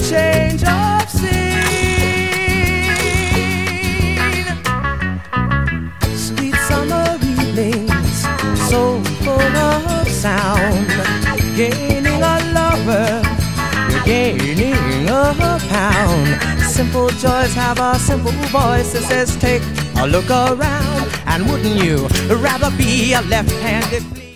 change of scene. Sweet summer evenings, so full of sound. Gaining a lover, gaining a pound. Simple joys have a simple voice that says take a look around. And wouldn't you rather be a left-handed?